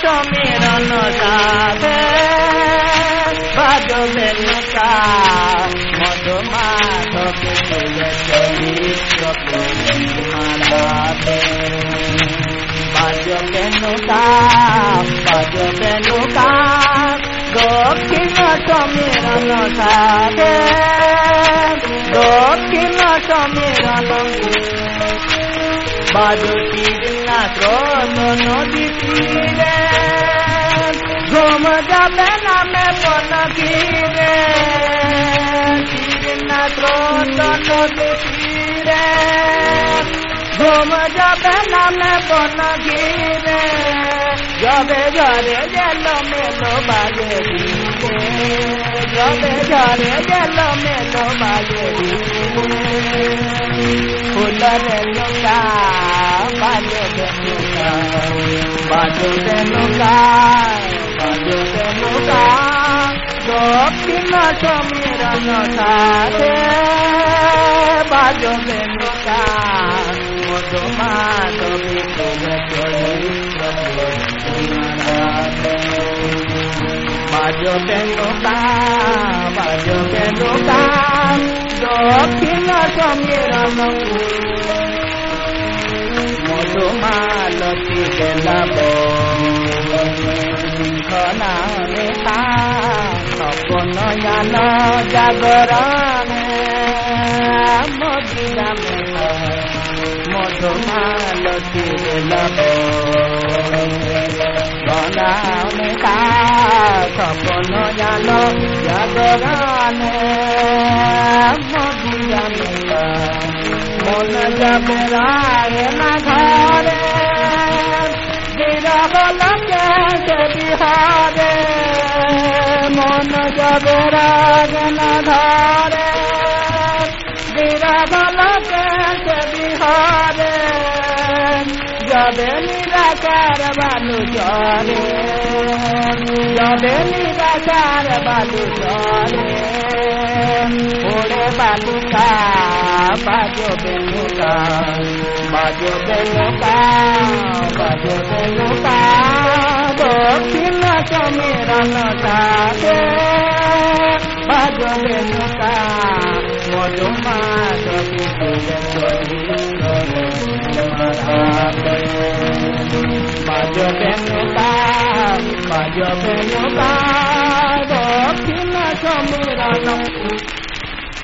সমীরণ সাধে বাজবে নৌকা মধু মাধবে চরিত্র মারাবে বাজবে নৌকা দক্ষিণ সমীরণ সাধে দক্ষিণ সমীরণ বাজুটির না স্রোত নদী তীরে ঘুম যাবে নামে বন ঘিরে না স্রোত নদী তীরে ঘুম যাবে নামে বন ঘিরে যবে ঘরে গেল মেলো বাজে যবে ঘরে গেল মেলো বাজে ফুলরে নৌকা বাজবে নৌকা দক্ষিণ সমীরণ সাধে বাজবে নৌকা মধু মাধবে বাজবে নৌকা দক্ষিণ সমীরণ মধু মালতী বেলাব শৃঙ্খলারে স্বপন জ্ঞান জাগরণে মধুরামে মধু মালতী বেলাব শৃঙ্খলারে স্বপন জ্ঞান জাগরণে মধুরামে মন যাবে রায় না ঘরে বিরহ লাগে বিহারে মন যাবে রায় না ঘরে বিরহ লাগে বিহারে যাবে নিরাকার বালু জলে যাবে নিরাকার বালু জলে ওরে বালুকা বাজবে নৌকা দক্ষিণ সমীরণ সাধে বাজবে নৌকা মধু মাধবে বাজবে নৌকা দক্ষিণ সমীরণ